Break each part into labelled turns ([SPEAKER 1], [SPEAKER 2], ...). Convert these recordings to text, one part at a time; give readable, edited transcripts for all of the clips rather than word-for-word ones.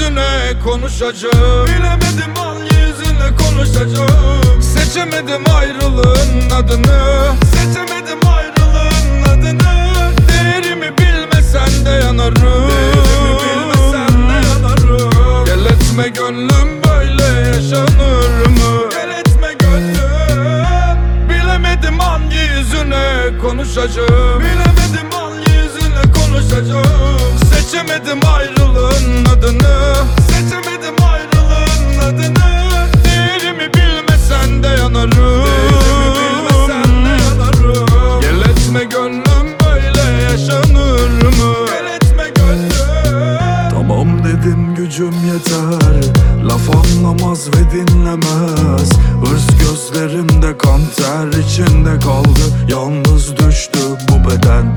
[SPEAKER 1] yüzüne konuşacağım. Bilemedim al yüzüne konuşacağım. Seçemedim ayrılığın adını. Seçemedim ayrılığın adını. Değerimi bilmesen de yanarım. Değerimi bilmesen de yanarım. Gel etme gönlüm böyle yaşanır mı? Gel etme gönlüm. Bilemedim hangi yüzüne konuşacağım. Bilemedim hangi yüzüne konuşacağım. Seçemedim ayrılığın adını. Seçemedim ayrılığın adını. Değerimi bilmesen de yanarım. Değerimi bilmesen de yanarım. Gel etme gönlüm böyle yaşanır mı? Gel etme gönlüm.
[SPEAKER 2] Tamam dedim gücüm yeter. Laf anlamaz ve dinlemez. Hırs gözlerimde, kan ter içinde kaldı. Yalnız düştü bu beden.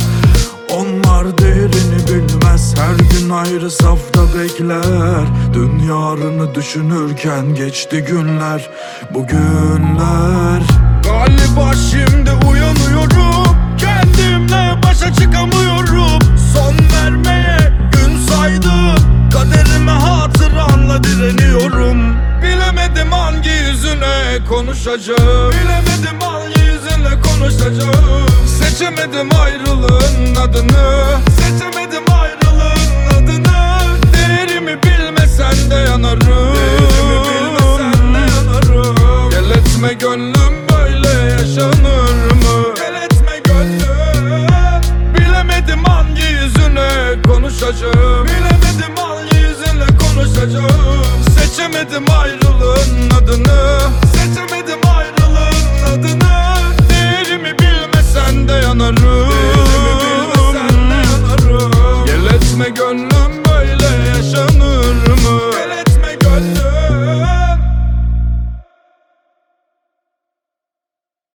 [SPEAKER 2] Onlar değerini bilmez. Her gün ayrı safta bekler. Dün yarını düşünürken geçti günler. Bu günler.
[SPEAKER 1] Galiba şimdi uyanıyorum. Kendimle başa çıkamıyorum. Son vermeye gün saydım. Kaderime hatıranla direniyorum. Bilemedim hangi yüzüne konuşacağım. Bilemedim hangi yüzüne konuşacağım. Seçemedim ayrılığın adını. Seçemedim ayrılığın adını. Değerimi bilmesen de yanarım. Değerimi bilmesen de yanarım. Gel etme gönlüm böyle yaşanır mı? Gel etme gönlüm. Bilemedim hangi yüzüne konuşacağım. Bilemedim hangi yüzüne konuşacağım. Seçemedim ayrılığın adını. Seçemedim ayrılığın adını. Değerimi bilmesen de yanarım. Değerimi bilmesen de yanarım. Gel etme gönlüm böyle yaşanır mı? Gel etme gönlüm.